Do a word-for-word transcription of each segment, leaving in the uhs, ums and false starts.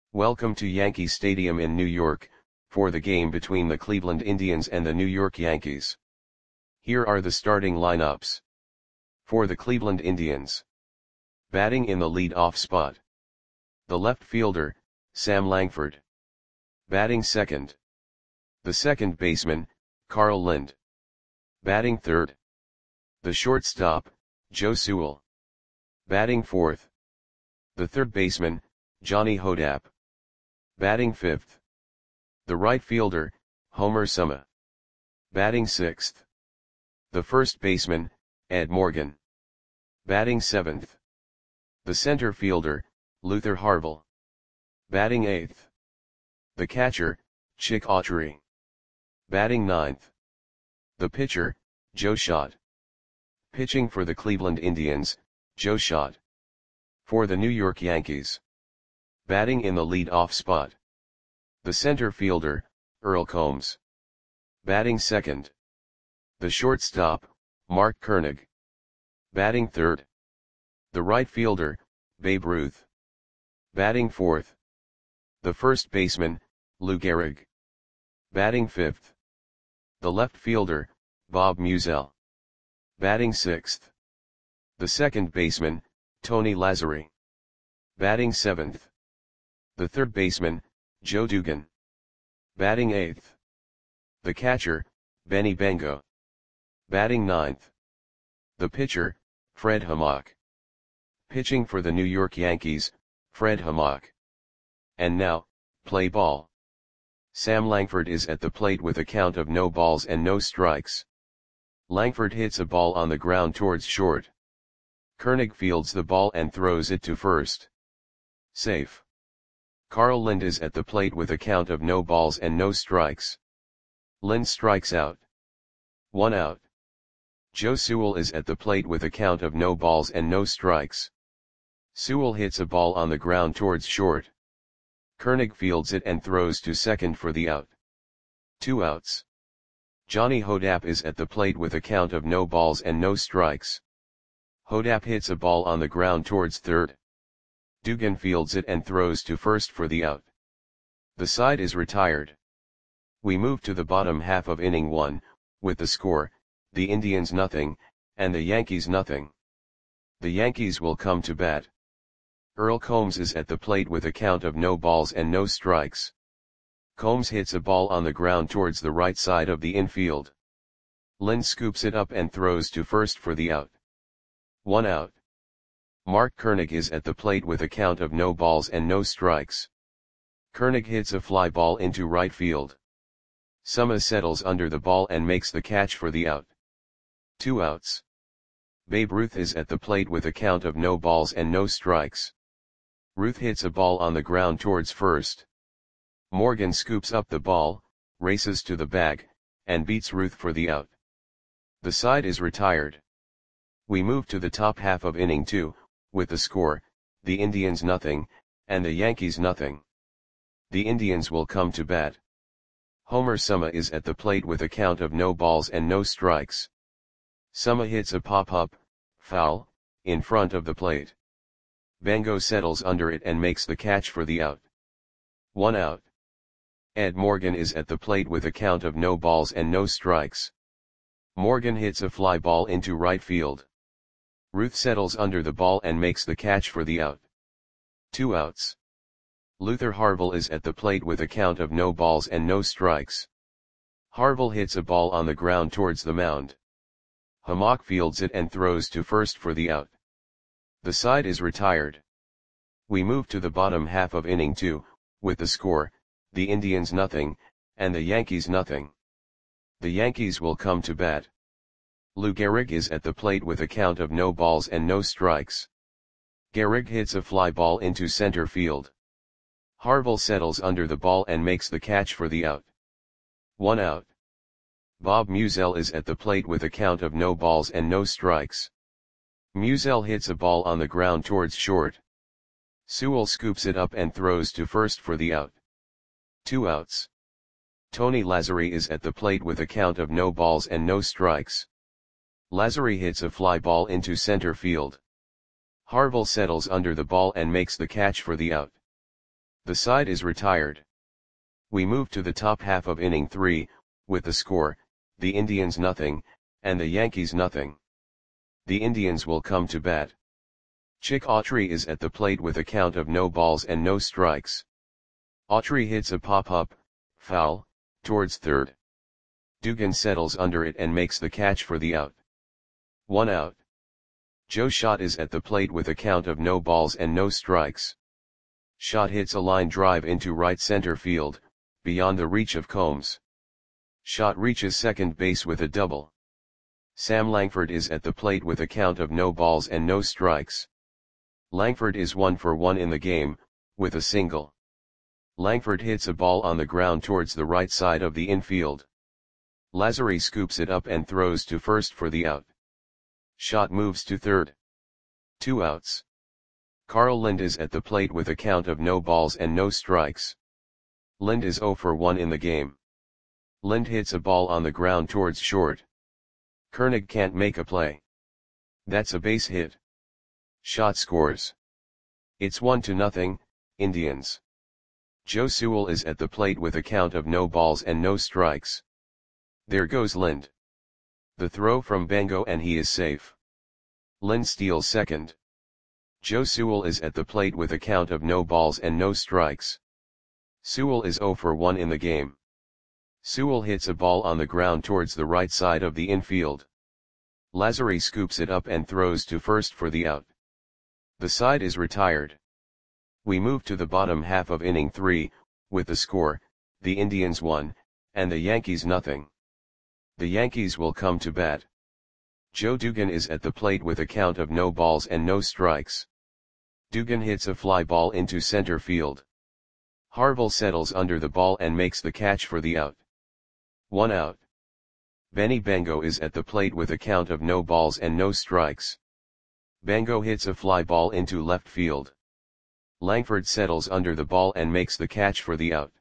Welcome to Yankee Stadium in New York, for the game between the Cleveland Indians and the New York Yankees. Here are the starting lineups. For the Cleveland Indians. Batting in the lead-off spot. The left fielder, Sam Langford. Batting second. The second baseman, Carl Lind. Batting third. The shortstop, Joe Sewell. Batting fourth. The third baseman, Johnny Hodapp. Batting fifth. The right fielder, Homer Suma. Batting sixth. The first baseman, Ed Morgan. Batting seventh. The center fielder, Luther Harvell. Batting eighth. The catcher, Chick Autry. Batting ninth. The pitcher, Joe Schott. Pitching for the Cleveland Indians, Joe Schott. For the New York Yankees. Batting in the lead-off spot. The center fielder, Earl Combs. Batting second. The shortstop, Mark Koenig. Batting third. The right fielder, Babe Ruth. Batting fourth. The first baseman, Lou Gehrig. Batting fifth. The left fielder, Bob Musial. Batting sixth. The second baseman, Tony Lazzeri. Batting seventh. The third baseman, Joe Dugan. Batting eighth. The catcher, Benny Bengo. Batting ninth. The pitcher, Fred Hammock. Pitching for the New York Yankees, Fred Hammock. And now, play ball. Sam Langford is at the plate with a count of no balls and no strikes. Langford hits a ball on the ground towards short. Koenig fields the ball and throws it to first. Safe. Carl Lind is at the plate with a count of no balls and no strikes. Lind strikes out. One out. Joe Sewell is at the plate with a count of no balls and no strikes. Sewell hits a ball on the ground towards short. Koenig fields it and throws to second for the out. Two outs. Johnny Hodapp is at the plate with a count of no balls and no strikes. Hodapp hits a ball on the ground towards third. Dugan fields it and throws to first for the out. The side is retired. We move to the bottom half of inning one, with the score, the Indians nothing, and the Yankees nothing. The Yankees will come to bat. Earl Combs is at the plate with a count of no balls and no strikes. Combs hits a ball on the ground towards the right side of the infield. Lind scoops it up and throws to first for the out. One out. Mark Koenig is at the plate with a count of no balls and no strikes. Koenig hits a fly ball into right field. Suma settles under the ball and makes the catch for the out. Two outs. Babe Ruth is at the plate with a count of no balls and no strikes. Ruth hits a ball on the ground towards first. Morgan scoops up the ball, races to the bag, and beats Ruth for the out. The side is retired. We move to the top half of inning two, with the score, the Indians nothing, and the Yankees nothing. The Indians will come to bat. Homer Suma is at the plate with a count of no balls and no strikes. Suma hits a pop-up, foul, in front of the plate. Bengo settles under it and makes the catch for the out. One out. Ed Morgan is at the plate with a count of no balls and no strikes. Morgan hits a fly ball into right field. Ruth settles under the ball and makes the catch for the out. Two outs. Luther Harvell is at the plate with a count of no balls and no strikes. Harvell hits a ball on the ground towards the mound. Hammock fields it and throws to first for the out. The side is retired. We move to the bottom half of inning two, with the score, the Indians nothing, and the Yankees nothing. The Yankees will come to bat. Lou Gehrig is at the plate with a count of no balls and no strikes. Gehrig hits a fly ball into center field. Harvell settles under the ball and makes the catch for the out. One out. Bob Musial is at the plate with a count of no balls and no strikes. Musial hits a ball on the ground towards short. Sewell scoops it up and throws to first for the out. Two outs. Tony Lazzeri is at the plate with a count of no balls and no strikes. Lazzeri hits a fly ball into center field. Harvell settles under the ball and makes the catch for the out. The side is retired. We move to the top half of inning three, with the score, the Indians nothing, and the Yankees nothing. The Indians will come to bat. Chick Autry is at the plate with a count of no balls and no strikes. Autry hits a pop-up, foul, towards third. Dugan settles under it and makes the catch for the out. One out. Joe Schott is at the plate with a count of no balls and no strikes. Schott hits a line drive into right center field, beyond the reach of Combs. Schott reaches second base with a double. Sam Langford is at the plate with a count of no balls and no strikes. Langford is one for one in the game, with a single. Langford hits a ball on the ground towards the right side of the infield. Lazzari scoops it up and throws to first for the out. Schott moves to third. Two outs. Carl Lind is at the plate with a count of no balls and no strikes. Lind is zero for one in the game. Lind hits a ball on the ground towards short. Koenig can't make a play. That's a base hit. Schott scores. It's one to nothing, Indians. Joe Sewell is at the plate with a count of no balls and no strikes. There goes Lind. The throw from Bango and he is safe. Lind steals second. Joe Sewell is at the plate with a count of no balls and no strikes. Sewell is zero for one in the game. Sewell hits a ball on the ground towards the right side of the infield. Lazzari scoops it up and throws to first for the out. The side is retired. We move to the bottom half of inning three, with the score, the Indians one, and the Yankees nothing. The Yankees will come to bat. Joe Dugan is at the plate with a count of no balls and no strikes. Dugan hits a fly ball into center field. Harville settles under the ball and makes the catch for the out. One out. Benny Bango is at the plate with a count of no balls and no strikes. Bango hits a fly ball into left field. Langford settles under the ball and makes the catch for the out.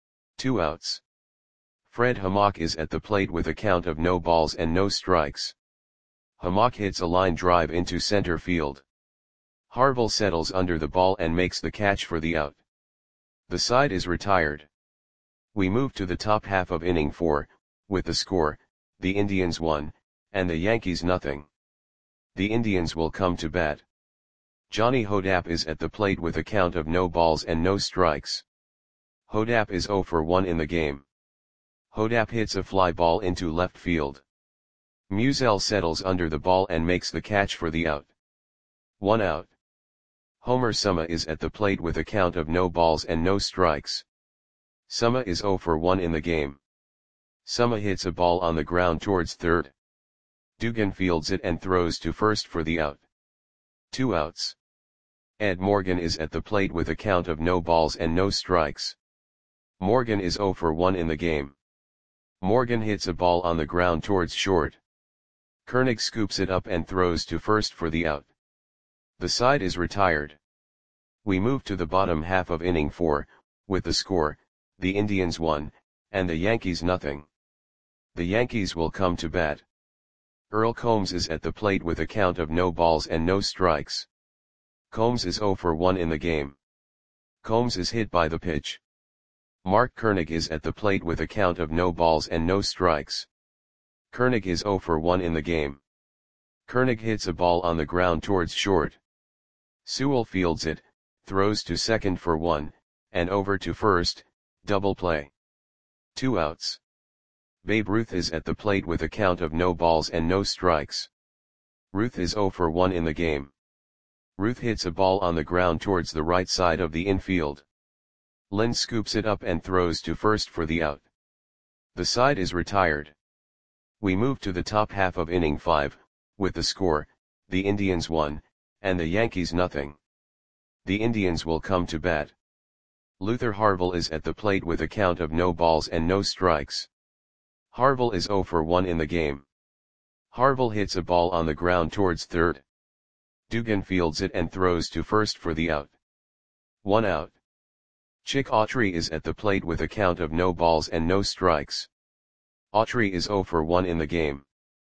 Two outs. Fred Hammock is at the plate with a count of no balls and no strikes. Hammock hits a line drive into center field. Harville settles under the ball and makes the catch for the out. The side is retired. We move to the top half of inning four, with the score, the Indians one, and the Yankees nothing. The Indians will come to bat. Johnny Hodapp is at the plate with a count of no balls and no strikes. Hodapp is zero for one in the game. Hodapp hits a fly ball into left field. Musial settles under the ball and makes the catch for the out. One out. Homer Suma is at the plate with a count of no balls and no strikes. Suma is zero for one in the game. Suma hits a ball on the ground towards third. Dugan fields it and throws to first for the out. Two outs. Ed Morgan is at the plate with a count of no balls and no strikes. Morgan is zero for one in the game. Morgan hits a ball on the ground towards short. Koenig scoops it up and throws to first for the out. The side is retired. We move to the bottom half of inning four, with the score, the Indians one, and the Yankees nothing. The Yankees will come to bat. Earl Combs is at the plate with a count of no balls and no strikes. Combs is zero for one in the game. Combs is hit by the pitch. Mark Koenig is at the plate with a count of no balls and no strikes. Koenig is zero for one in the game. Koenig hits a ball on the ground towards short. Sewell fields it, throws to second for one, and over to first, double play. Two outs. Babe Ruth is at the plate with a count of no balls and no strikes. Ruth is zero for one in the game. Ruth hits a ball on the ground towards the right side of the infield. Lind scoops it up and throws to first for the out. The side is retired. We move to the top half of inning five, with the score, the Indians one, and the Yankees nothing. The Indians will come to bat. Luther Harville is at the plate with a count of no balls and no strikes. Harville is zero for one in the game. Harville hits a ball on the ground towards third. Dugan fields it and throws to first for the out. One out. Chick Autry is at the plate with a count of no balls and no strikes. Autry is zero for one in the game.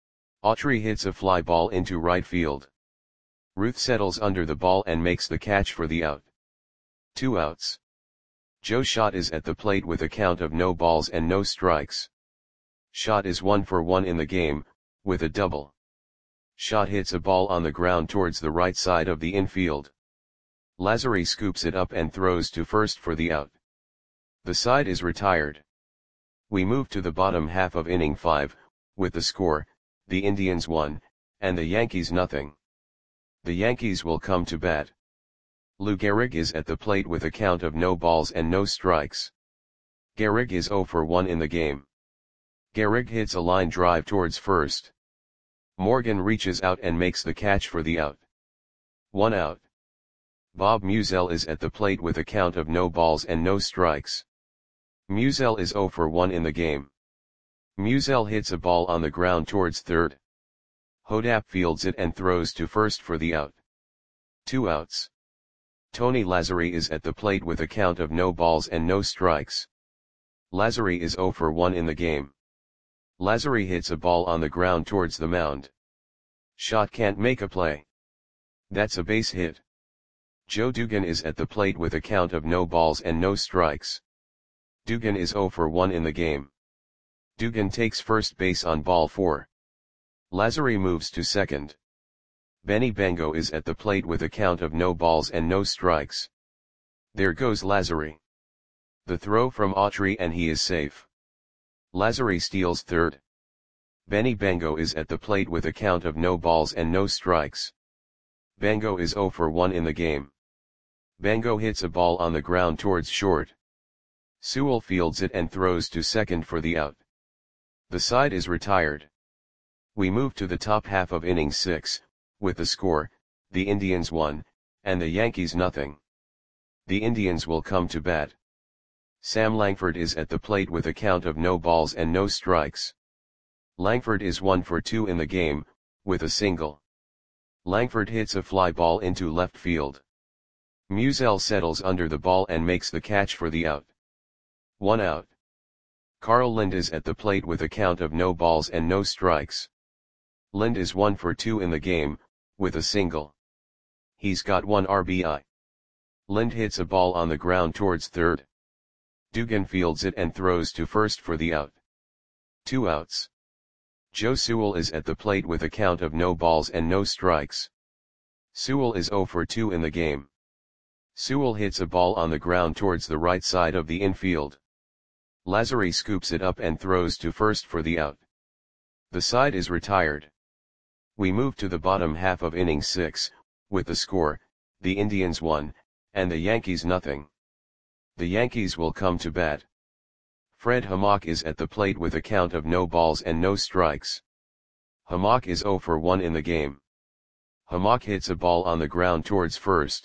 Autry hits a fly ball into right field. Ruth settles under the ball and makes the catch for the out. Two outs. Joe Schott is at the plate with a count of no balls and no strikes. Schott is one for one in the game, with a double. Schott hits a ball on the ground towards the right side of the infield. Lazzeri scoops it up and throws to first for the out. The side is retired. We move to the bottom half of inning five, with the score, the Indians one, and the Yankees nothing. The Yankees will come to bat. Lou Gehrig is at the plate with a count of no balls and no strikes. Gehrig is zero for one in the game. Gehrig hits a line drive towards first. Morgan reaches out and makes the catch for the out. One out. Bob Musial is at the plate with a count of no balls and no strikes. Musial is zero for one in the game. Musial hits a ball on the ground towards third. Hodapp fields it and throws to first for the out. Two outs. Tony Lazzeri is at the plate with a count of no balls and no strikes. Lazzeri is zero for one in the game. Lazzeri hits a ball on the ground towards the mound. Schott can't make a play. That's a base hit. Joe Dugan is at the plate with a count of no balls and no strikes. Dugan is zero for one in the game. Dugan takes first base on ball four. Lazzeri moves to second. Benny Bangor is at the plate with a count of no balls and no strikes. There goes Lazzeri. The throw from Autry and he is safe. Lazzeri steals third. Benny Bangor is at the plate with a count of no balls and no strikes. Bangor is zero for one in the game. Bangor hits a ball on the ground towards short. Sewell fields it and throws to second for the out. The side is retired. We move to the top half of inning six, with the score, the Indians one, and the Yankees nothing. The Indians will come to bat. Sam Langford is at the plate with a count of no balls and no strikes. Langford is one for two in the game, with a single. Langford hits a fly ball into left field. Musial settles under the ball and makes the catch for the out. One out. Carl Lind is at the plate with a count of no balls and no strikes. Lind is one for two in the game, with a single. He's got one R B I. Lind hits a ball on the ground towards third. Dugan fields it and throws to first for the out. Two outs. Joe Sewell is at the plate with a count of no balls and no strikes. Sewell is zero for two in the game. Sewell hits a ball on the ground towards the right side of the infield. Lazzeri scoops it up and throws to first for the out. The side is retired. We move to the bottom half of inning six, with the score, the Indians one, and the Yankees nothing. The Yankees will come to bat. Fred Hammock is at the plate with a count of no balls and no strikes. Hammock is zero for one in the game. Hammock hits a ball on the ground towards first.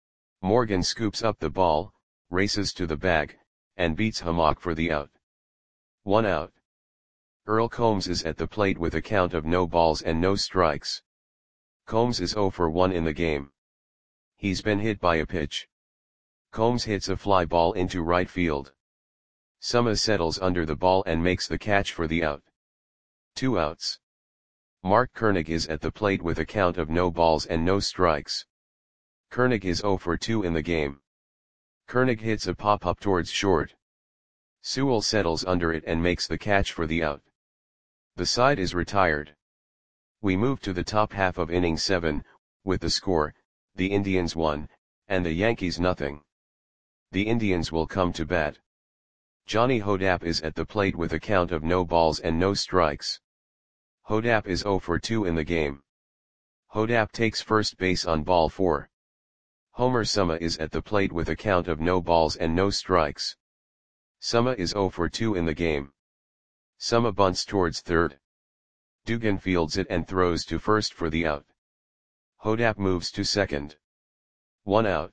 Morgan scoops up the ball, races to the bag, and beats Hammock for the out. One out. Earl Combs is at the plate with a count of no balls and no strikes. Combs is zero for one in the game. He's been hit by a pitch. Combs hits a fly ball into right field. Suma settles under the ball and makes the catch for the out. Two outs. Mark Koenig is at the plate with a count of no balls and no strikes. Koenig is zero for two in the game. Koenig hits a pop-up towards short. Sewell settles under it and makes the catch for the out. The side is retired. We move to the top half of inning seven, with the score, the Indians one, and the Yankees nothing. The Indians will come to bat. Johnny Hodapp is at the plate with a count of no balls and no strikes. Hodapp is zero for two in the game. Hodapp takes first base on ball four. Homer Suma is at the plate with a count of no balls and no strikes. Suma is zero for two in the game. Suma bunts towards third. Dugan fields it and throws to first for the out. Hodapp moves to second. One out.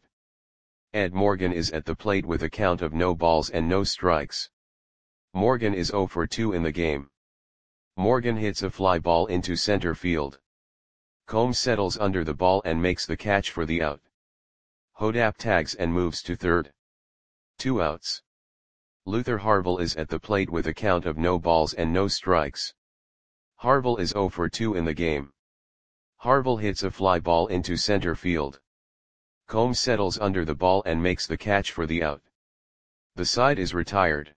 Ed Morgan is at the plate with a count of no balls and no strikes. Morgan is zero for two in the game. Morgan hits a fly ball into center field. Combs settles under the ball and makes the catch for the out. Hodapp tags and moves to third. Two outs. Luther Harville is at the plate with a count of no balls and no strikes. Harville is zero for two in the game. Harville hits a fly ball into center field. Combs settles under the ball and makes the catch for the out. The side is retired.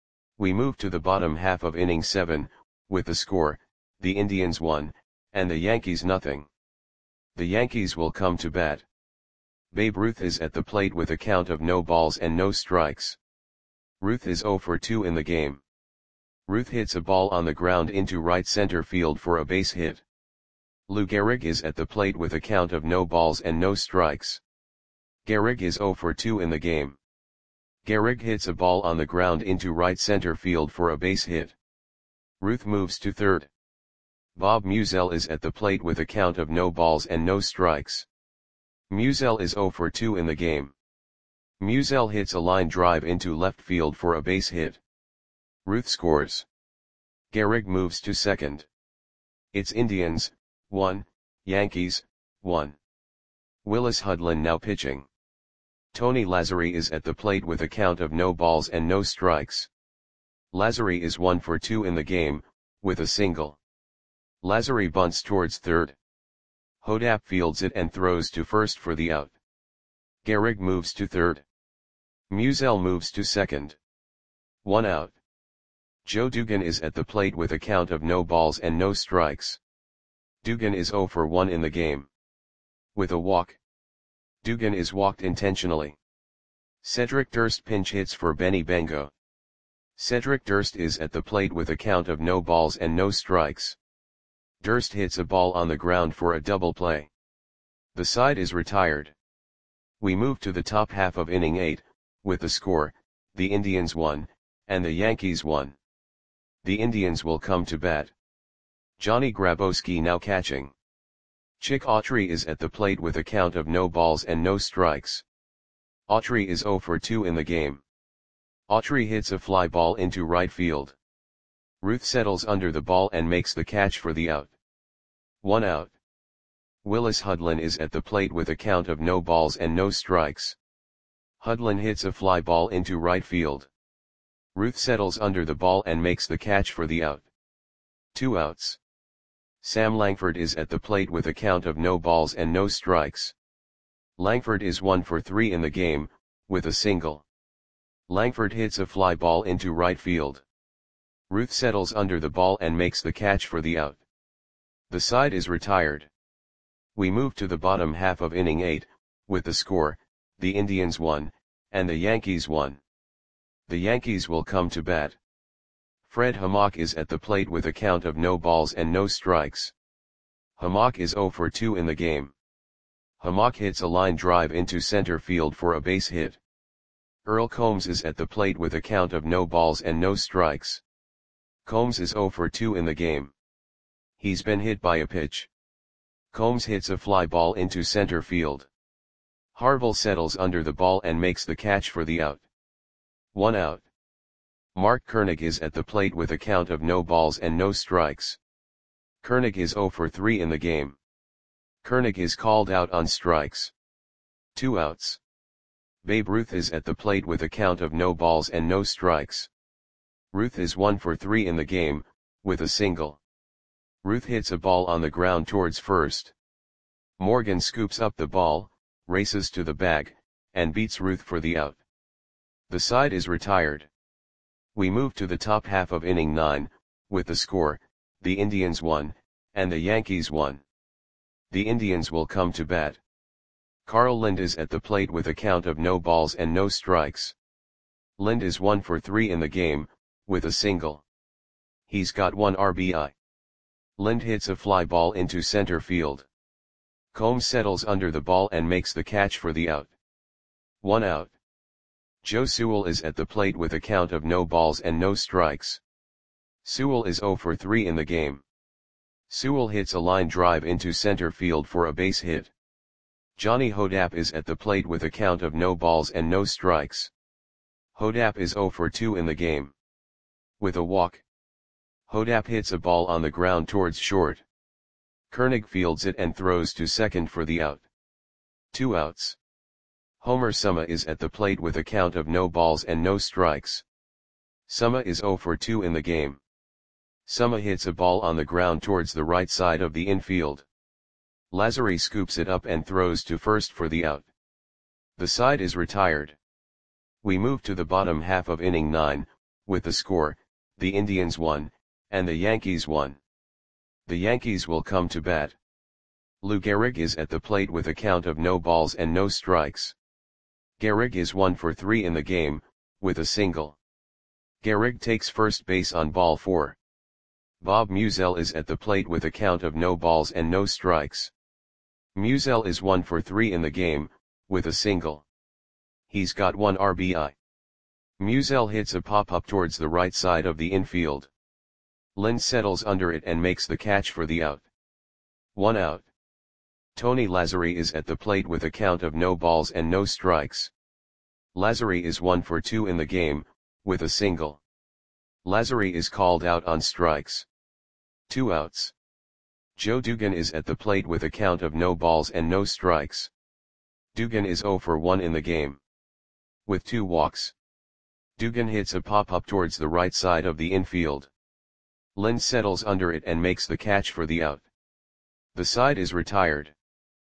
We move to the bottom half of inning seven, with the score, the Indians one, and the Yankees nothing. The Yankees will come to bat. Babe Ruth is at the plate with a count of no balls and no strikes. Ruth is oh for two in the game. Ruth hits a ball on the ground into right center field for a base hit. Lou Gehrig is at the plate with a count of no balls and no strikes. Gehrig is oh for two in the game. Gehrig hits a ball on the ground into right center field for a base hit. Ruth moves to third. Bob Musial is at the plate with a count of no balls and no strikes. Musial is oh for two in the game. Musial hits a line drive into left field for a base hit. Ruth scores. Gehrig moves to second. It's Indians, one, Yankees, one. Willis Hudlin now pitching. Tony Lazzeri is at the plate with a count of no balls and no strikes. Lazzeri is one for two in the game, with a single. Lazzeri bunts towards third. Hodap fields it and throws to first for the out. Gehrig moves to third. Musial moves to second. One out. Joe Dugan is at the plate with a count of no balls and no strikes. Dugan is oh for one in the game. With a walk. Dugan is walked intentionally. Cedric Durst pinch hits for Benny Bengo. Cedric Durst is at the plate with a count of no balls and no strikes. Durst hits a ball on the ground for a double play. The side is retired. We move to the top half of inning eight, with the score, the Indians one, and the Yankees one. The Indians will come to bat. Johnny Grabowski now catching. Chick Autry is at the plate with a count of no balls and no strikes. Autry is oh for two in the game. Autry hits a fly ball into right field. Ruth settles under the ball and makes the catch for the out. One out. Willis Hudlin is at the plate with a count of no balls and no strikes. Hudlin hits a fly ball into right field. Ruth settles under the ball and makes the catch for the out. Two outs. Sam Langford is at the plate with a count of no balls and no strikes. Langford is one for three in the game, with a single. Langford hits a fly ball into right field. Ruth settles under the ball and makes the catch for the out. The side is retired. We move to the bottom half of inning eight, with the score, the Indians one, and the Yankees one. The Yankees will come to bat. Fred Hammock is at the plate with a count of no balls and no strikes. Hammock is oh for two in the game. Hammock hits a line drive into center field for a base hit. Earl Combs is at the plate with a count of no balls and no strikes. Combs is oh for two in the game. He's been hit by a pitch. Combs hits a fly ball into center field. Harville settles under the ball and makes the catch for the out. One out. Mark Koenig is at the plate with a count of no balls and no strikes. Koenig is oh for three in the game. Koenig is called out on strikes. Two outs. Babe Ruth is at the plate with a count of no balls and no strikes. Ruth is one for three in the game, with a single. Ruth hits a ball on the ground towards first. Morgan scoops up the ball, races to the bag, and beats Ruth for the out. The side is retired. We move to the top half of inning nine, with the score, the Indians one, and the Yankees one. The Indians will come to bat. Carl Lind is at the plate with a count of no balls and no strikes. Lind is one for three in the game, with a single. He's got one R B I. Lind hits a fly ball into center field. Combs settles under the ball and makes the catch for the out. One out. Joe Sewell is at the plate with a count of no balls and no strikes. Sewell is oh for three in the game. Sewell hits a line drive into center field for a base hit. Johnny Hodap is at the plate with a count of no balls and no strikes. Hodap is oh for two in the game. With a walk. Hodap hits a ball on the ground towards short. Koenig fields it and throws to second for the out. Two outs. Homer Summa is at the plate with a count of no balls and no strikes. Summa is oh for two in the game. Summa hits a ball on the ground towards the right side of the infield. Lazzeri scoops it up and throws to first for the out. The side is retired. We move to the bottom half of inning nine, with the score, the Indians won, and the Yankees won. The Yankees will come to bat. Lou Gehrig is at the plate with a count of no balls and no strikes. Gehrig is one for three in the game, with a single. Gehrig takes first base on ball four. Bob Meusel is at the plate with a count of no balls and no strikes. Meusel is one for three in the game, with a single. He's got one R B I. Meusel hits a pop-up towards the right side of the infield. Lynn settles under it and makes the catch for the out. One out. Tony Lazzeri is at the plate with a count of no balls and no strikes. Lazzeri is one for two in the game, with a single. Lazzeri is called out on strikes. Two outs. Joe Dugan is at the plate with a count of no balls and no strikes. Dugan is zero for one in the game. With two walks. Dugan hits a pop-up towards the right side of the infield. Lynn settles under it and makes the catch for the out. The side is retired.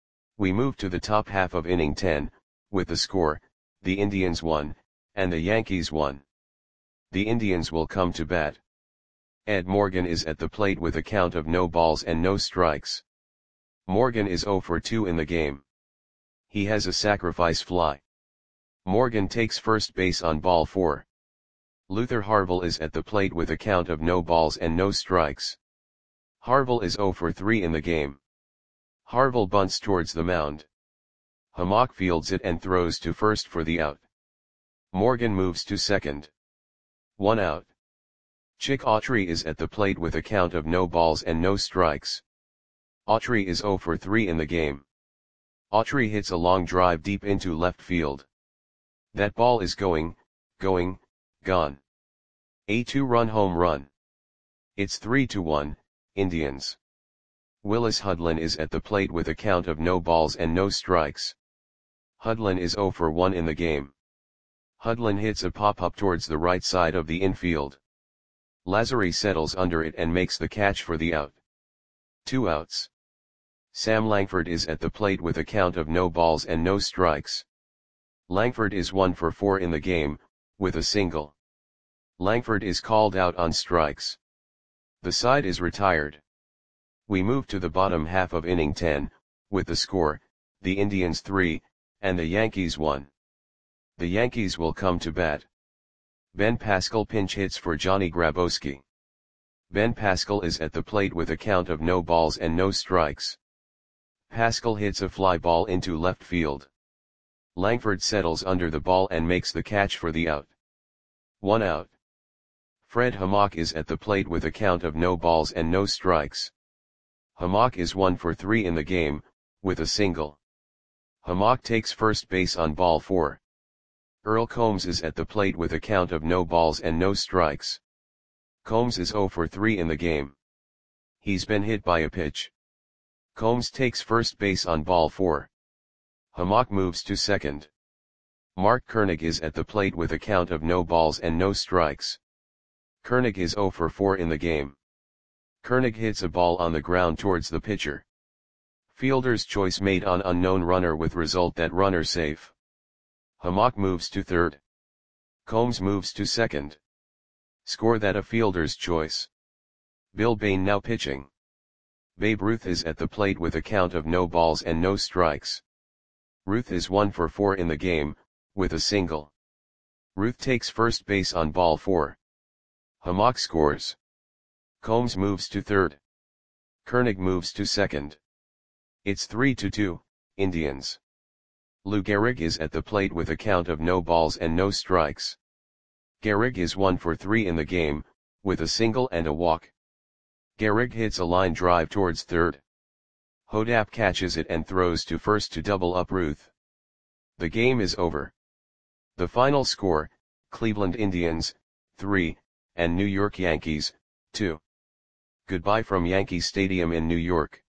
We move to the top half of inning ten, with the score, the Indians won, and the Yankees won. The Indians will come to bat. Ed Morgan is at the plate with a count of no balls and no strikes. Morgan is zero for two in the game. He has a sacrifice fly. Morgan takes first base on ball four. Luther Harville is at the plate with a count of no balls and no strikes. Harville is zero for three in the game. Harville bunts towards the mound. Hamak fields it and throws to first for the out. Morgan moves to second. One out. Chick Autry is at the plate with a count of no balls and no strikes. Autry is zero for three in the game. Autry hits a long drive deep into left field. That ball is going, going, gone. A two-run home run. It's three to one, Indians. Willis Hudlin is at the plate with a count of no balls and no strikes. Hudlin is zero for one in the game. Hudlin hits a pop-up towards the right side of the infield. Lazzeri settles under it and makes the catch for the out. Two outs. Sam Langford is at the plate with a count of no balls and no strikes. Langford is one for four in the game, with a single. Langford is called out on strikes. The side is retired. We move to the bottom half of inning ten, with the score, the Indians three, and the Yankees one. The Yankees will come to bat. Ben Pascal pinch hits for Johnny Grabowski. Ben Pascal is at the plate with a count of no balls and no strikes. Pascal hits a fly ball into left field. Langford settles under the ball and makes the catch for the out. One out. Fred Hamak is at the plate with a count of no balls and no strikes. Hamak is one for three in the game, with a single. Hamak takes first base on ball four. Earl Combs is at the plate with a count of no balls and no strikes. Combs is zero for three in the game. He's been hit by a pitch. Combs takes first base on ball four. Hamak moves to second. Mark Koenig is at the plate with a count of no balls and no strikes. Koenig is zero for four in the game. Koenig hits a ball on the ground towards the pitcher. Fielder's choice made on unknown runner with result that runner safe. Hamak moves to third. Combs moves to second. Score that a fielder's choice. Bill Bain now pitching. Babe Ruth is at the plate with a count of no balls and no strikes. Ruth is one for four in the game, with a single. Ruth takes first base on ball four. Hamak scores. Combs moves to third. Koenig moves to second. It's three to two, Indians. Lou Gehrig is at the plate with a count of no balls and no strikes. Gehrig is one for three in the game, with a single and a walk. Gehrig hits a line drive towards third. Hodap catches it and throws to first to double up Ruth. The game is over. The final score, Cleveland Indians, three, and New York Yankees, two. Goodbye from Yankee Stadium in New York.